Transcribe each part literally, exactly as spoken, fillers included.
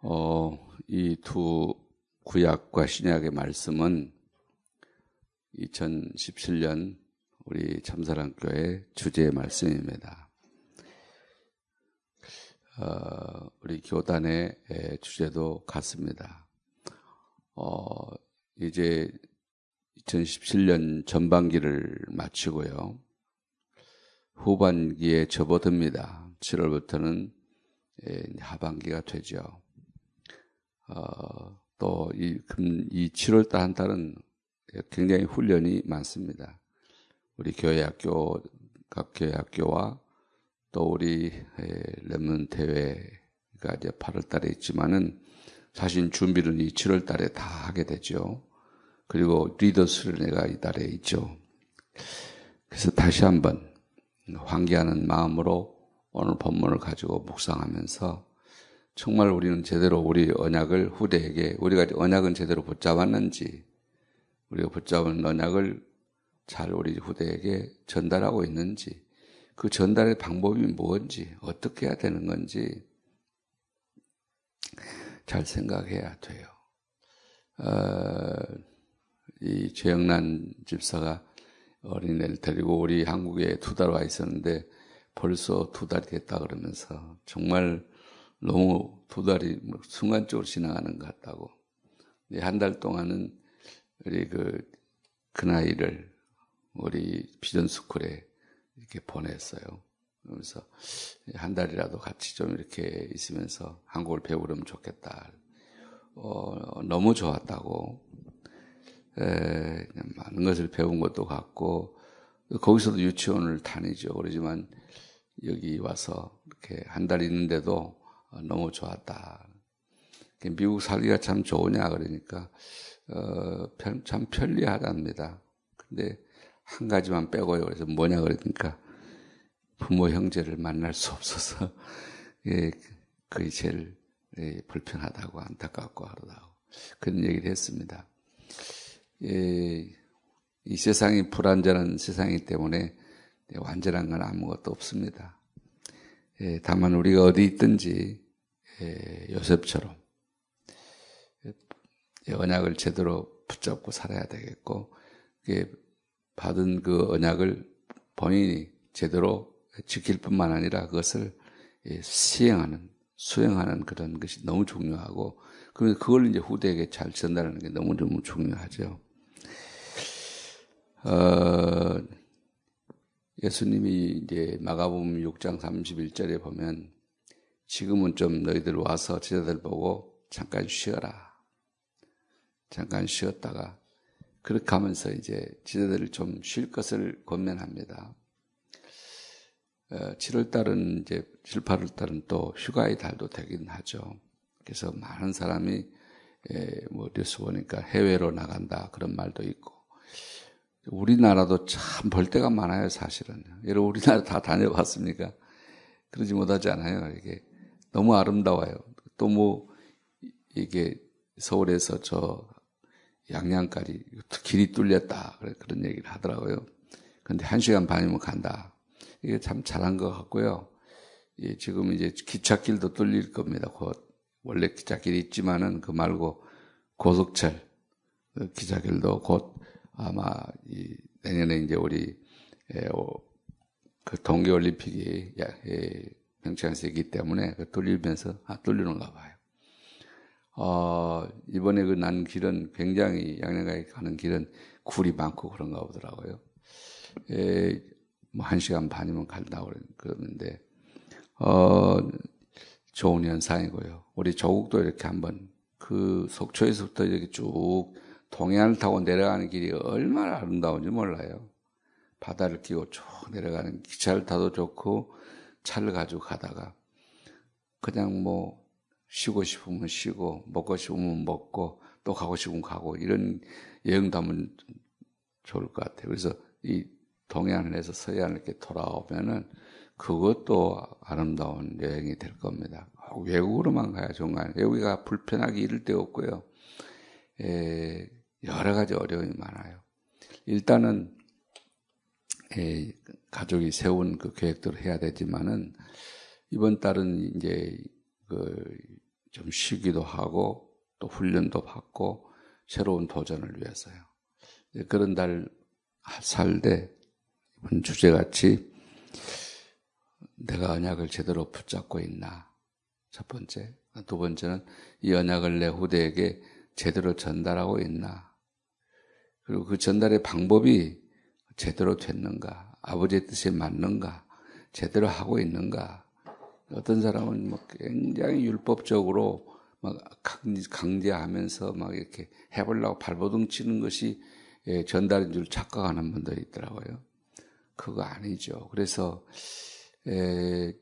어, 이 두 구약과 신약의 말씀은 이천십칠 년 우리 참사랑교회 주제의 말씀입니다. 어, 우리 교단의 주제도 같습니다. 어, 이제 이천십칠 년 전반기를 마치고요. 후반기에 접어듭니다. 칠월부터는 하반기가 되죠. 어, 또 이, 이 칠월달 한 달은 굉장히 훈련이 많습니다. 우리 교회 학교, 각 교회 학교와 또 우리 렘넌트 대회가 이제 팔월 달에 있지만은 사실 준비는 이 칠월 달에 다 하게 되죠. 그리고 리더 수련회가 이 달에 있죠. 그래서 다시 한번 환기하는 마음으로 오늘 본문을 가지고 묵상하면서 정말 우리는 제대로 우리 언약을 후대에게, 우리가 언약은 제대로 붙잡았는지, 우리가 붙잡은 언약을 잘 우리 후대에게 전달하고 있는지, 그 전달의 방법이 뭔지, 어떻게 해야 되는 건지 잘 생각해야 돼요. 어, 이 최영란 집사가 어린애를 데리고 우리 한국에 두 달 와 있었는데 벌써 두 달이 됐다 그러면서 정말 너무 두 달이 순간적으로 지나가는 것 같다고. 한 달 동안은 우리 그, 그 나이를 우리 비전스쿨에 이렇게 보냈어요. 그러면서 한 달이라도 같이 좀 이렇게 있으면서 한국을 배우려면 좋겠다. 어, 너무 좋았다고. 에, 많은 것을 배운 것도 같고, 거기서도 유치원을 다니죠. 그러지만 여기 와서 이렇게 한 달 있는데도 너무 좋았다. 미국 살기가 참 좋으냐 그러니까 어, 참 편리하답니다. 근데 한 가지만 빼고요. 그래서 뭐냐 그러니까 부모 형제를 만날 수 없어서 예, 그게 제일 예, 불편하다고 안타깝고 하다고 그런 얘기를 했습니다. 예, 이 세상이 불완전한 세상이기 때문에 완전한 건 아무것도 없습니다. 예, 다만 우리가 어디 있든지 예, 요셉처럼 예, 언약을 제대로 붙잡고 살아야 되겠고, 예, 받은 그 언약을 본인이 제대로 지킬 뿐만 아니라 그것을 예, 시행하는, 수행하는 그런 것이 너무 중요하고, 그러면 그걸 이제 후대에게 잘 전달하는 게 너무너무 중요하죠. 어, 예수님이 이제 마가복음 육 장 삼십일 절에 보면 지금은 좀 너희들 와서 제자들 보고 잠깐 쉬어라. 잠깐 쉬었다가 그렇게 하면서 이제 제자들을 좀 쉴 것을 권면합니다. 칠월 달은 이제 칠, 팔월 달은 또 휴가의 달도 되긴 하죠. 그래서 많은 사람이 뭐 뉴스 보니까 해외로 나간다 그런 말도 있고 우리나라도 참 볼 데가 많아요, 사실은. 여러분 우리나라 다 다녀봤습니까? 그러지 못하지 않아요. 이게 너무 아름다워요. 또 뭐 이게 서울에서 저 양양까지 길이 뚫렸다 그런 얘기를 하더라고요. 그런데 한 시간 반이면 간다. 이게 참 잘한 것 같고요. 예, 지금 이제 기찻길도 뚫릴 겁니다. 곧 원래 기찻길이 있지만은 그 말고 고속철 그 기찻길도 곧 아마 이 내년에 이제 우리 에, 오, 그 동계올림픽이 예, 평창에서 있기 때문에 그 뚫리면서 아 뚫리는가 봐요. 어, 이번에 그 난 길은 굉장히 양양까지 가는 길은 굴이 많고 그런가 보더라고요. 에, 뭐 한 시간 반이면 간다고 그러는데 어, 좋은 현상이고요. 우리 조국도 이렇게 한번 그 속초에서부터 이렇게 쭉 동해안을 타고 내려가는 길이 얼마나 아름다운지 몰라요. 바다를 끼고 쭉 내려가는 기차를 타도 좋고 차를 가지고 가다가 그냥 뭐 쉬고 싶으면 쉬고 먹고 싶으면 먹고 또 가고 싶으면 가고 이런 여행도 하면 좋을 것 같아요. 그래서 이 동해안에서 서해안을 이렇게 돌아오면은 그것도 아름다운 여행이 될 겁니다. 외국으로만 가야 좋은 거 아니에요. 여기가 불편하기 이를 데 없고요. 에, 여러 가지 어려움이 많아요. 일단은 에, 가족이 세운 그 계획대로 해야 되지만은 이번 달은 이제 그 좀 쉬기도 하고 또 훈련도 받고 새로운 도전을 위해서요. 그런 달 살때 이번 주제같이 내가 언약을 제대로 붙잡고 있나? 첫 번째. 두 번째는 이 언약을 내 후대에게 제대로 전달하고 있나? 그리고 그 전달의 방법이 제대로 됐는가? 아버지의 뜻에 맞는가? 제대로 하고 있는가? 어떤 사람은 뭐 굉장히 율법적으로 막 강제하면서 막 이렇게 해보려고 발버둥 치는 것이 전달인 줄 착각하는 분들이 있더라고요. 그거 아니죠. 그래서 에,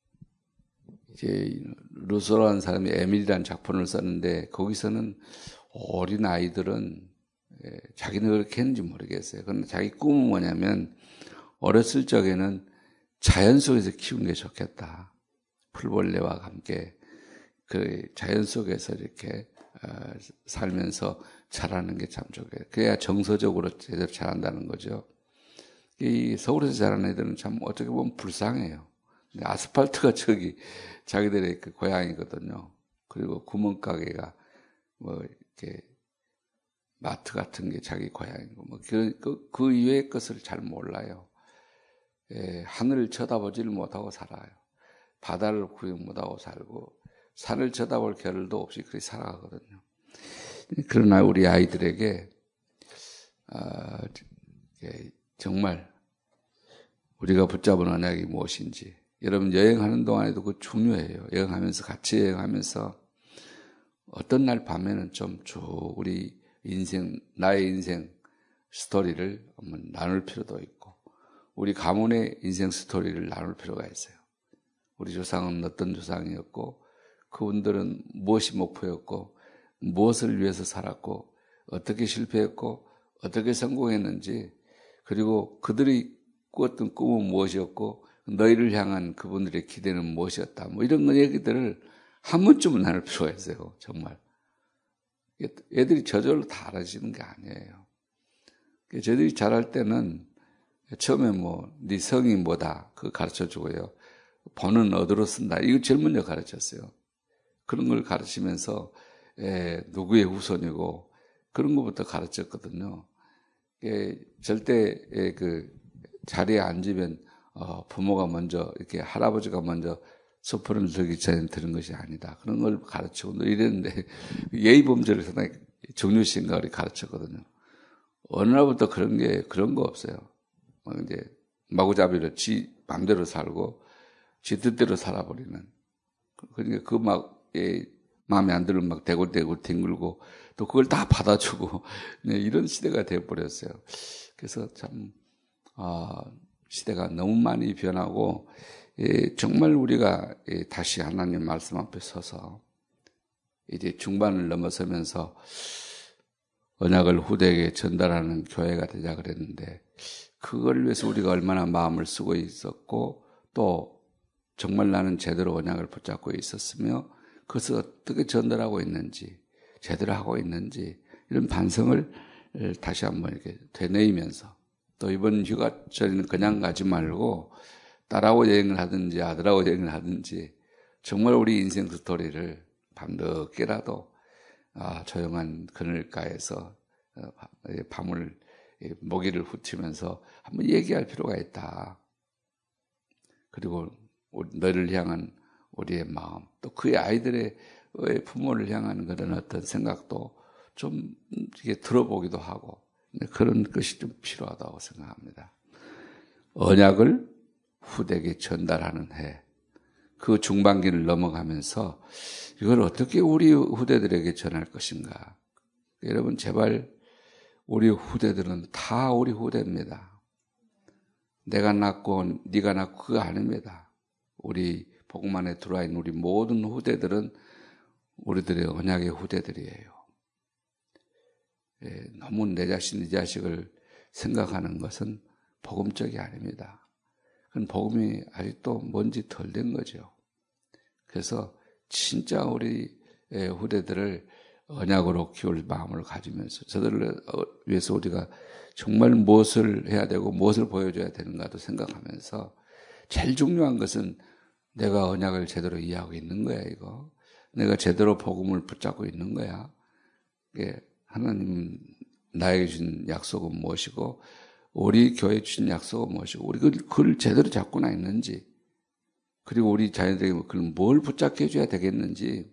이제 루소라는 사람이 에밀이라는 작품을 썼는데 거기서는 어린 아이들은 에, 자기는 그렇게 했는지 모르겠어요. 그런데 자기 꿈은 뭐냐면 어렸을 적에는 자연 속에서 키우는 게 좋겠다. 풀벌레와 함께 그 자연 속에서 이렇게 어, 살면서 자라는 게 참 좋겠어요. 그래야 정서적으로 제대로 자란다는 거죠. 이 서울에서 자라는 애들은 참 어떻게 보면 불쌍해요. 근데 아스팔트가 저기 자기들의 그 고향이거든요. 그리고 구멍가게가 뭐 이렇게 마트 같은 게 자기 고향이고 뭐 그, 그, 그 이외의 것을 잘 몰라요. 예, 하늘을 쳐다보지를 못하고 살아요. 바다를 구경 못하고 살고 산을 쳐다볼 겨를도 없이 그렇게 살아가거든요. 그러나 우리 아이들에게 아, 예, 정말 우리가 붙잡은 언약이 무엇인지 여러분 여행하는 동안에도 그 중요해요. 여행하면서 같이 여행하면서 어떤 날 밤에는 좀 쭉 우리 인생 나의 인생 스토리를 한번 나눌 필요도 있고 우리 가문의 인생 스토리를 나눌 필요가 있어요. 우리 조상은 어떤 조상이었고 그분들은 무엇이 목표였고 무엇을 위해서 살았고 어떻게 실패했고 어떻게 성공했는지 그리고 그들이 꾸었던 꿈은 무엇이었고 너희를 향한 그분들의 기대는 무엇이었다. 뭐 이런 얘기들을 한 번쯤은 나눌 필요가 있어요. 정말. 애들이 저절로 다 알아지는 게 아니에요. 저희들이 잘할 때는 처음에 뭐 네 성이 뭐다 그거 가르쳐주고요. 번은 어디로 쓴다. 이거 제일 먼저 가르쳤어요. 그런 걸 가르치면서 에, 누구의 후손이고 그런 것부터 가르쳤거든요. 에, 절대 에, 그 자리에 앉으면 어, 부모가 먼저 이렇게 할아버지가 먼저 소포를 들기 전에 들은 것이 아니다. 그런 걸 가르치고 이랬는데 예의 범죄를 상당히 정유신가 우리 가르쳤거든요. 어느 날부터 그런 게 그런 거 없어요. 막 이제 마구잡이로 지 맘대로 살고 지 뜻대로 살아버리는. 그러니까 그 막 예, 마음에 안 들면 막 대굴대굴 뒹굴고 또 그걸 다 받아주고 네, 이런 시대가 되어버렸어요. 그래서 참 아, 시대가 너무 많이 변하고 예, 정말 우리가 예, 다시 하나님 말씀 앞에 서서 이제 중반을 넘어서면서 언약을 후대에게 전달하는 교회가 되자 그랬는데 그걸 위해서 우리가 얼마나 마음을 쓰고 있었고 또 정말 나는 제대로 언약을 붙잡고 있었으며 그것을 어떻게 전달하고 있는지 제대로 하고 있는지 이런 반성을 다시 한번 이렇게 되뇌이면서 또 이번 휴가철에는 그냥 가지 말고 딸하고 여행을 하든지 아들하고 여행을 하든지 정말 우리 인생 스토리를 밤늦게라도 아, 조용한 그늘가에서 밤을 모기를 훑으면서 한번 얘기할 필요가 있다. 그리고 너를 향한 우리의 마음, 또 그의 아이들의 부모를 향하는 그런 어떤 생각도 좀 이게 들어보기도 하고 그런 것이 좀 필요하다고 생각합니다. 언약을 후대에게 전달하는 해, 그 중반기를 넘어가면서 이걸 어떻게 우리 후대들에게 전할 것인가. 여러분 제발 우리 후대들은 다 우리 후대입니다. 내가 낳고 네가 낳고 그거 아닙니다. 우리 복음 안에 들어와 있는 우리 모든 후대들은 우리들의 언약의 후대들이에요. 예, 너무 내 자신, 네 자식을 생각하는 것은 복음적이 아닙니다. 그건 복음이 아직도 뭔지 덜 된 거죠. 그래서 진짜 우리 후대들을 언약으로 키울 마음을 가지면서 저들을 위해서 우리가 정말 무엇을 해야 되고 무엇을 보여줘야 되는가도 생각하면서 제일 중요한 것은 내가 언약을 제대로 이해하고 있는 거야 이거. 내가 제대로 복음을 붙잡고 있는 거야. 하나님 나에게 준 약속은 무엇이고 우리 교회에 주신 약속은 무엇이고 우리가 그걸 제대로 잡고나 있는지 그리고 우리 자녀들에게 그걸 뭘 붙잡게 해줘야 되겠는지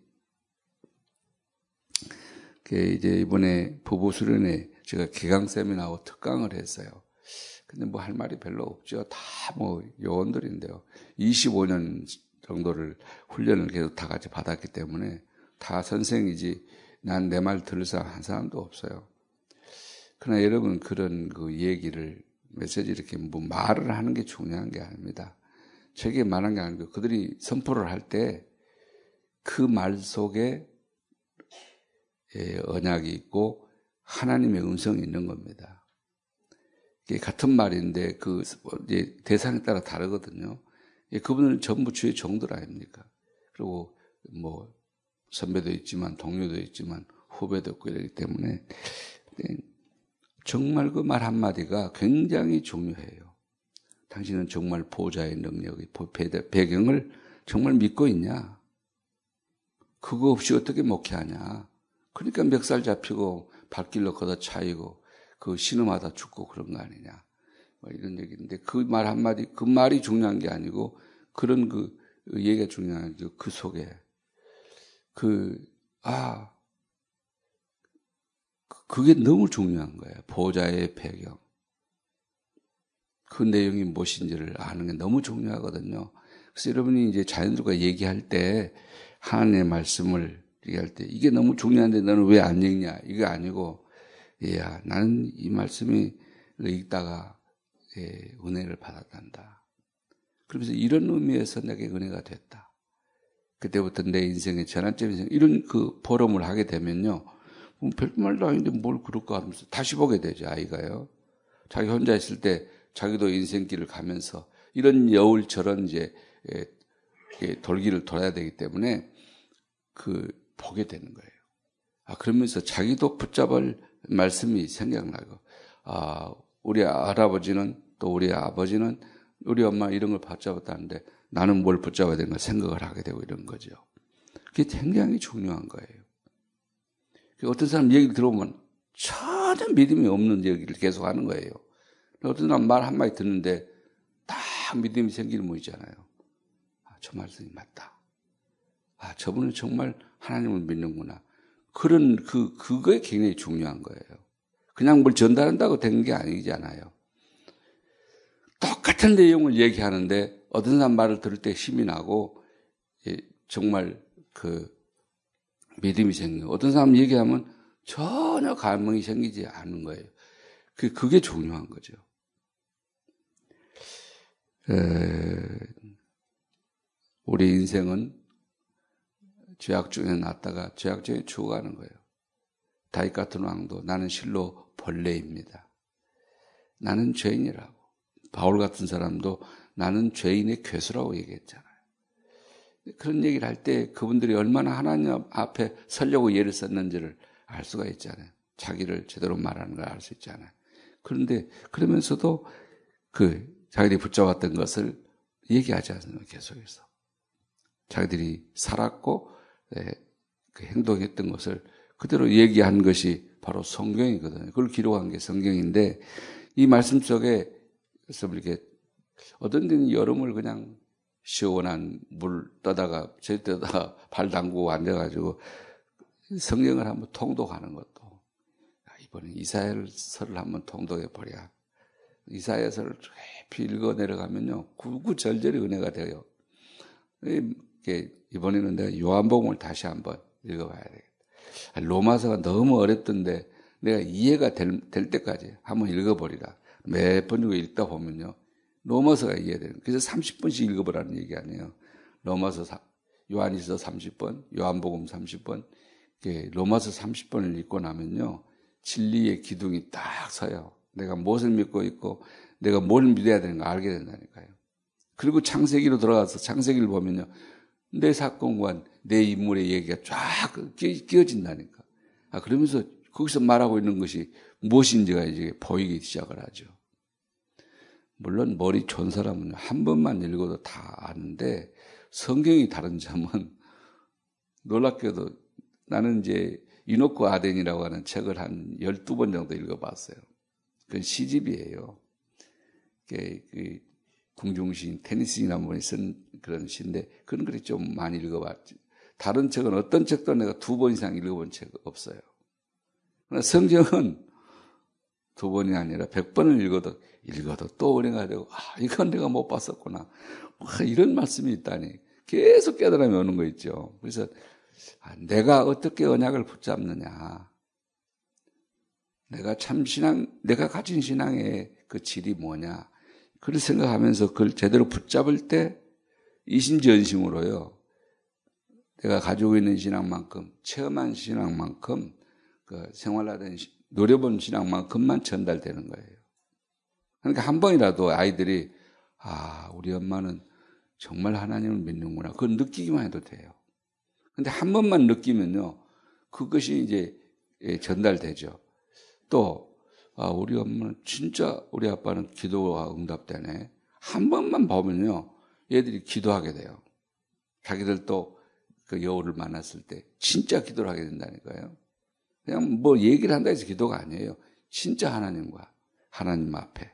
이제 이번에 부부 수련회 제가 기강 세미나하고 특강을 했어요. 근데 뭐 할 말이 별로 없죠. 다 뭐 요원들인데요. 이십오 년 정도를 훈련을 계속 다 같이 받았기 때문에 다 선생이지 난 내 말 들을 사람 한 사람도 없어요. 그러나 여러분 그런 그 얘기를 메시지 이렇게 뭐 말을 하는 게 중요한 게 아닙니다. 저게 말한 게 아니고 그들이 선포를 할 때 그 말 속에 언약이 있고 하나님의 음성이 있는 겁니다. 이게 같은 말인데 그 이제 대상에 따라 다르거든요. 그분은 전부 주의 종들 아닙니까? 그리고 뭐 선배도 있지만 동료도 있지만 후배도 있고 이러기 때문에 정말 그 말 한마디가 굉장히 중요해요. 당신은 정말 보좌의 능력의 배경을 정말 믿고 있냐? 그거 없이 어떻게 목회하냐? 그러니까 멱살 잡히고 발길로 걷어차이고 그 신음하다 죽고 그런 거 아니냐? 뭐 이런 얘기인데 그 말 한마디 그 말이 중요한 게 아니고 그런 그 얘기가 중요한 게 그 속에 그 아 그게 너무 중요한 거예요. 보좌의 배경. 그 내용이 무엇인지를 아는 게 너무 중요하거든요. 그래서 여러분이 이제 자녀들과 얘기할 때 하나님의 말씀을 얘기할 때 이게 너무 중요한데 너는 왜 안 읽냐? 이게 아니고 야 나는 이 말씀이 읽다가 예, 은혜를 받았단다. 그러면서 이런 의미에서 내게 은혜가 됐다. 그때부터 내 인생의 전환점 인생 이런 그 포럼을 하게 되면요. 뭐 별 말도 아닌데 뭘 그럴까 하면서 다시 보게 되죠. 아이가요. 자기 혼자 있을 때 자기도 인생길을 가면서 이런 여울처럼 이제 돌기를 돌아야 되기 때문에 그 보게 되는 거예요. 아 그러면서 자기도 붙잡을 말씀이 생각나고 아 우리 할아버지는 또 우리 아버지는 우리 엄마 이런 걸 붙잡았다는데 나는 뭘 붙잡아야 되는가 생각을 하게 되고 이런 거죠. 그게 굉장히 중요한 거예요. 어떤 사람 얘기를 들어보면 전혀 믿음이 없는 얘기를 계속 하는 거예요. 어떤 사람 말 한마디 듣는데 딱 믿음이 생기는 분 있잖아요. 아, 저 말씀이 맞다. 아, 저분은 정말 하나님을 믿는구나. 그런 그 그거에 굉장히 중요한 거예요. 그냥 뭘 전달한다고 된 게 아니잖아요. 똑같은 내용을 얘기하는데 어떤 사람 말을 들을 때 힘이 나고 정말 그 믿음이 생기고 어떤 사람 얘기하면 전혀 감흥이 생기지 않는 거예요. 그 그게 중요한 거죠. 에, 우리 인생은 죄악 중에 났다가 죄악 중에 죽어가는 거예요. 다윗 같은 왕도 나는 실로 벌레입니다. 나는 죄인이라고. 바울 같은 사람도 나는 죄인의 괴수라고 얘기했잖아요. 그런 얘기를 할 때 그분들이 얼마나 하나님 앞에 서려고 예를 썼는지를 알 수가 있잖아요. 자기를 제대로 말하는 걸 알 수 있잖아요. 그런데 그러면서도 그 자기들이 붙잡았던 것을 얘기하지 않습니다. 계속해서. 자기들이 살았고 그 행동했던 것을 그대로 얘기한 것이 바로 성경이거든요. 그걸 기록한 게 성경인데 이 말씀 속에 그래서 이렇게 어떤 데는 여름을 그냥 시원한 물 떠다가 저희 떠다가 발 담그고 앉아가지고 성경을 한번 통독하는 것도 이번에 이사야서를 한번 통독해 보랴. 이사야서를 깊이 읽어 내려가면요 구구절절히 은혜가 돼요. 이번에는 내가 요한복음을 다시 한번 읽어봐야 되겠다. 로마서가 너무 어렵던데 내가 이해가 될, 될 때까지 한번 읽어버리라. 몇 번 읽다 보면요 로마서가 이해되는. 그래서 삼십 번씩 읽어보라는 얘기 아니에요. 로마서 요한일서 삼십 번, 요한복음 삼십 번, 로마서 삼십 번을 읽고 나면요 진리의 기둥이 딱 서요. 내가 무엇을 믿고 있고 내가 뭘 믿어야 되는가 알게 된다니까요. 그리고 창세기로 들어가서 창세기를 보면요 내 사건과 내 인물의 얘기가 쫙 끼어진다니까. 아 그러면서 거기서 말하고 있는 것이 무엇인지가 이제 보이기 시작을 하죠. 물론 머리 좋은 사람은 한 번만 읽어도 다 아는데 성경이 다른 점은 놀랍게도 나는 이제 이노크 아덴이라고 하는 책을 한 열두 번 정도 읽어봤어요. 그건 시집이에요. 그 궁중시인, 테니스인 분이 쓴 그런 시인데 그런 글이 좀 많이 읽어봤지. 다른 책은 어떤 책도 내가 두 번 이상 읽어본 책 없어요. 그러나 성경은 두 번이 아니라 백 번을 읽어도 읽어도 또 은혜가 되고 아 이건 내가 못 봤었구나. 아, 이런 말씀이 있다니 계속 깨달음이 오는 거 있죠. 그래서 아, 내가 어떻게 언약을 붙잡느냐. 내가 참 신앙, 내가 가진 신앙의 그 질이 뭐냐. 그걸 생각하면서 그걸 제대로 붙잡을 때 이심전심으로요. 내가 가지고 있는 신앙만큼, 체험한 신앙만큼, 그 생활하던, 노려본 신앙만큼만 전달되는 거예요. 그러니까 한 번이라도 아이들이, 아, 우리 엄마는 정말 하나님을 믿는구나. 그걸 느끼기만 해도 돼요. 근데 한 번만 느끼면요, 그것이 이제 전달되죠. 또, 아, 우리 엄마는 진짜 우리 아빠는 기도가 응답되네. 한 번만 보면요, 얘들이 기도하게 돼요. 자기들도 그 여우를 만났을 때 진짜 기도를 하게 된다니까요. 그냥 뭐 얘기를 한다 해서 기도가 아니에요. 진짜 하나님과 하나님 앞에.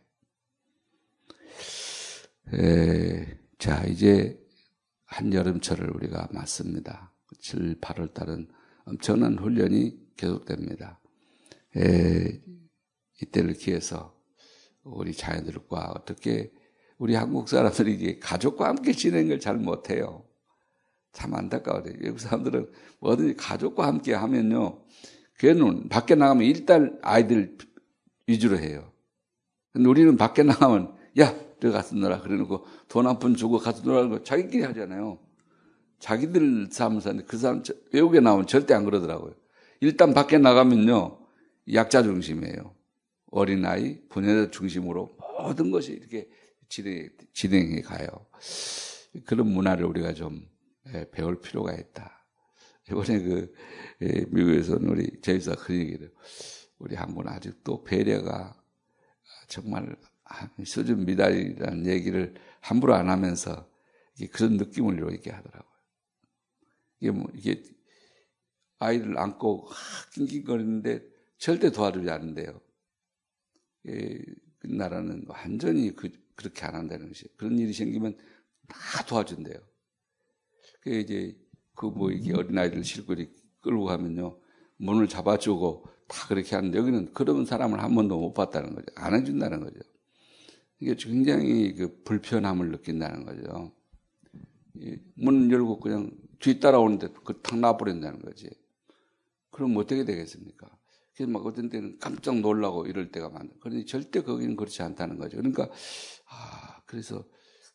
에, 자, 이제 한여름철을 우리가 맞습니다. 칠, 팔월 달은 엄청난 훈련이 계속됩니다. 에, 이때를 기해서 우리 자녀들과 어떻게 우리 한국 사람들이 이게 가족과 함께 지내는 걸 잘 못해요. 참 안타까워요. 외국 사람들은 뭐든지 가족과 함께 하면요. 걔는 밖에 나가면 일단 아이들 위주로 해요. 근데 우리는 밖에 나가면 야, 너 가서 놀아. 그래 놓고 돈 한 푼 주고 가서 놀라는 거 자기끼리 하잖아요. 자기들 삶을 사는데 그 사람 외국에 나오면 절대 안 그러더라고요. 일단 밖에 나가면요. 약자 중심이에요. 어린아이, 부녀자 중심으로 모든 것이 이렇게 진행, 진행해 가요. 그런 문화를 우리가 좀 배울 필요가 있다. 이번에 그 미국에서는 우리 제이사 그 얘기를 우리 한국은 아직도 배려가 정말 수준 미달이라는 얘기를 함부로 안 하면서 그런 느낌을 이렇게 하더라고요. 이게 뭐 이게 아이를 안고 낑낑거리는데 절대 도와주지 않는데요. 예, 그 나라는 완전히 그, 그렇게 안 한다는 것이에요. 그런 일이 생기면 다 도와준대요. 그 이제 그 뭐 이게 어린아이들 싣고 끌고 가면요. 문을 잡아주고 다 그렇게 하는데 여기는 그런 사람을 한 번도 못 봤다는 거죠. 안 해준다는 거죠. 이게 굉장히 그 불편함을 느낀다는 거죠. 문 열고 그냥 뒤 따라오는데 그 탁 놔버린다는 거지. 그럼 어떻게 되겠습니까? 그래서 막 어떤 때는 깜짝 놀라고 이럴 때가 많아요. 그러니 절대 거기는 그렇지 않다는 거죠. 그러니까, 아, 그래서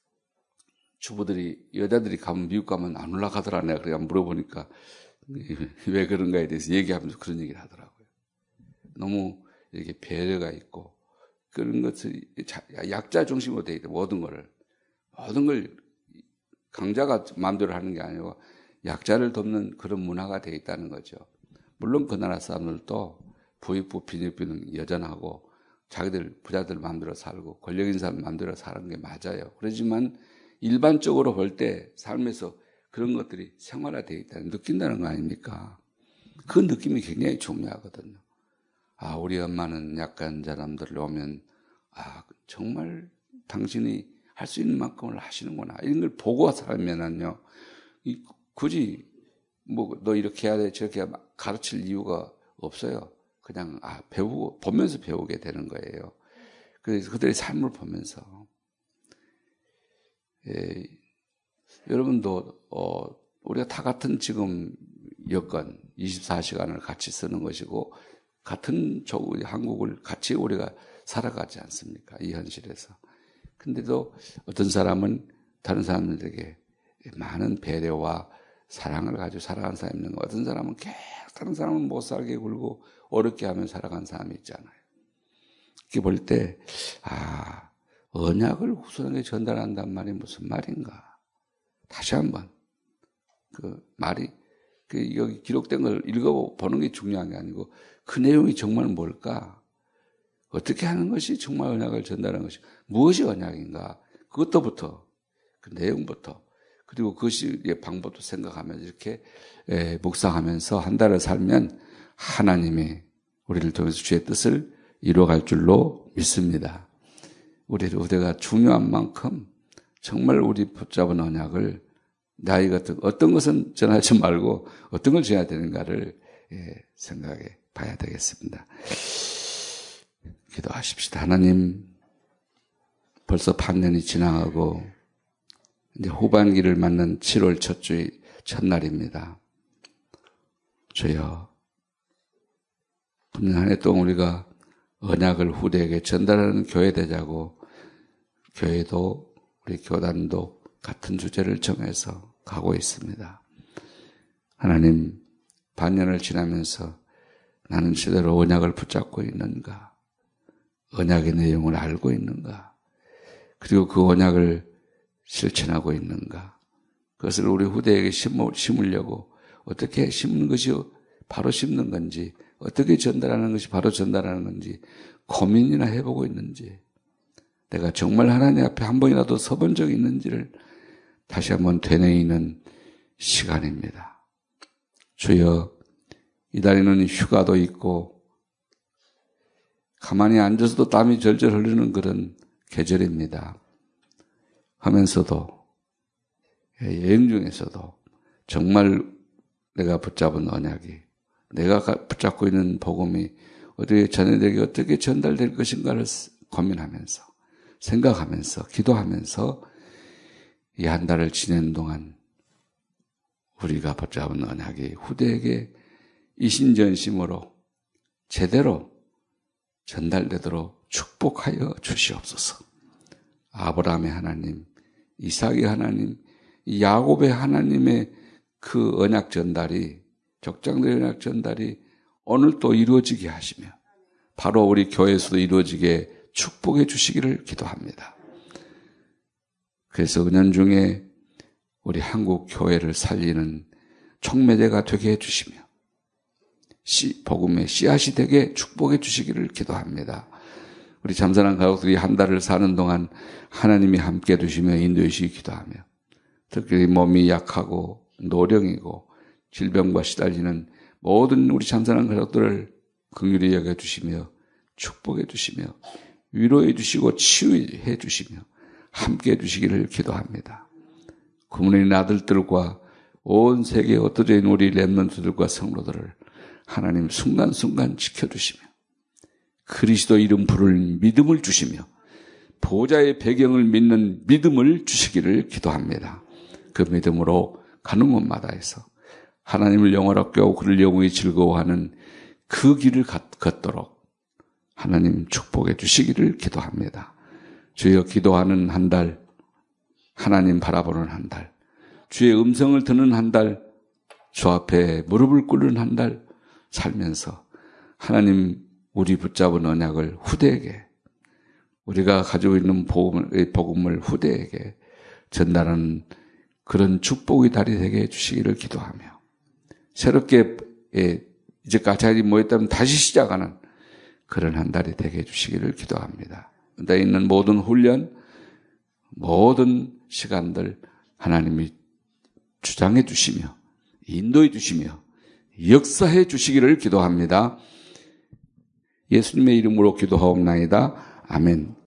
주부들이, 여자들이 가면, 미국 가면 안 올라가더라. 내가 그래 물어보니까 왜 그런가에 대해서 얘기하면서 그런 얘기를 하더라고요. 너무 이렇게 배려가 있고 그런 것을 약자 중심으로 되어 있다. 모든 거를. 모든 걸 강자가 마음대로 하는 게 아니고 약자를 돕는 그런 문화가 되어 있다는 거죠. 물론 그 나라 사람들도 부익부 빈익빈은 여전하고 자기들 부자들 마음대로 살고 권력 있는 사람 마음대로 사는 게 맞아요. 그렇지만 일반적으로 볼 때 삶에서 그런 것들이 생활화되어 있다는 느낀다는 거 아닙니까? 그 느낌이 굉장히 중요하거든요. 아, 우리 엄마는 약간 사람들 오면 아, 정말 당신이 할 수 있는 만큼을 하시는구나. 이런 걸 보고 살면은요. 굳이 뭐 너 이렇게 해야 돼 저렇게 해야 가르칠 이유가 없어요. 그냥 아 배우고 보면서 배우게 되는 거예요. 그래서 그들의 삶을 보면서 예, 여러분도 어, 우리가 다 같은 지금 여건 이십사 시간을 같이 쓰는 것이고 같은 저 우리 한국을 같이 우리가 살아가지 않습니까? 이 현실에서. 근데도 어떤 사람은 다른 사람들에게 많은 배려와 사랑을 가지고 살아가는 사람이 있는 거. 어떤 사람은 계속 다른 사람은 못 살게 굴고 어렵게 하며 살아가는 사람이 있잖아요. 이렇게 볼 때, 아, 언약을 후손에게 전달한단 말이 무슨 말인가. 다시 한번, 그 말이, 그 여기 기록된 걸 읽어보는 게 중요한 게 아니고 그 내용이 정말 뭘까? 어떻게 하는 것이 정말 언약을 전달하는 것이 무엇이 언약인가? 그것부터, 그 내용부터 그리고 그것이 방법도 생각하면서 이렇게 묵상하면서 한 달을 살면 하나님이 우리를 통해서 주의 뜻을 이루어갈 줄로 믿습니다. 우리 후대가 중요한 만큼 정말 우리 붙잡은 언약을 나이 같은 어떤 것은 전하지 말고 어떤 걸 전해야 되는가를 생각해 봐야 되겠습니다. 기도하십시다. 하나님, 벌써 반년이 지나가고 이제 후반기를 맞는 칠월 첫 주의 첫날입니다. 주여, 분명 한 해 동안 우리가 언약을 후대에게 전달하는 교회 되자고 교회도 우리 교단도 같은 주제를 정해서 가고 있습니다. 하나님, 반년을 지나면서 나는 제대로 언약을 붙잡고 있는가? 언약의 내용을 알고 있는가? 그리고 그 언약을 실천하고 있는가? 그것을 우리 후대에게 심으려고 어떻게 심는 것이 바로 심는 건지, 어떻게 전달하는 것이 바로 전달하는 건지 고민이나 해보고 있는지, 내가 정말 하나님 앞에 한 번이라도 서본 적이 있는지를 다시 한번 되뇌이는 시간입니다. 주여, 이달에는 휴가도 있고 가만히 앉아서도 땀이 절절 흐르는 그런 계절입니다. 하면서도 여행 중에서도 정말 내가 붙잡은 언약이, 내가 붙잡고 있는 복음이 어떻게 자녀들에게 어떻게 전달될 것인가를 고민하면서, 생각하면서, 기도하면서 이 한 달을 지내는 동안 우리가 붙잡은 언약이 후대에게 이심전심으로 제대로 전달되도록 축복하여 주시옵소서. 아브라함의 하나님, 이삭의 하나님, 야곱의 하나님의 그 언약 전달이, 족장들의 언약 전달이 오늘 또 이루어지게 하시며 바로 우리 교회에서도 이루어지게 축복해 주시기를 기도합니다. 그래서 은연중에 우리 한국 교회를 살리는 촉매제가 되게 해주시며 씨, 복음의 씨앗이 되게 축복해 주시기를 기도합니다. 우리 잠사랑 가족들이 한 달을 사는 동안 하나님이 함께 해주시며 인도해 주시기 기도하며, 특히 몸이 약하고 노령이고 질병과 시달리는 모든 우리 잠사랑 가족들을 긍휼히 여겨주시며 축복해 주시며 위로해 주시고 치유해 주시며 함께 해주시기를 기도합니다. 구문인 아들들과 온 세계에 흩어져 있는 우리 렘넌트들과 성도들을 하나님 순간순간 지켜주시며 그리스도 이름 부를 믿음을 주시며 보좌의 배경을 믿는 믿음을 주시기를 기도합니다. 그 믿음으로 가는 곳마다에서 하나님을 영원롭게 하고 그를 영원히 즐거워하는 그 길을 걷도록 하나님 축복해 주시기를 기도합니다. 주여, 기도하는 한 달, 하나님 바라보는 한 달, 주의 음성을 듣는 한 달, 주 앞에 무릎을 꿇는 한 달 살면서 하나님 우리 붙잡은 언약을 후대에게, 우리가 가지고 있는 복음을, 복음을 후대에게 전달하는 그런 축복의 달이 되게 해주시기를 기도하며, 새롭게 이제까지 모였다면 다시 시작하는 그런 한 달이 되게 해주시기를 기도합니다. 내 있는 모든 훈련, 모든 시간들 하나님이 주장해 주시며 인도해 주시며 역사해 주시기를 기도합니다. 예수님의 이름으로 기도하옵나이다. 아멘.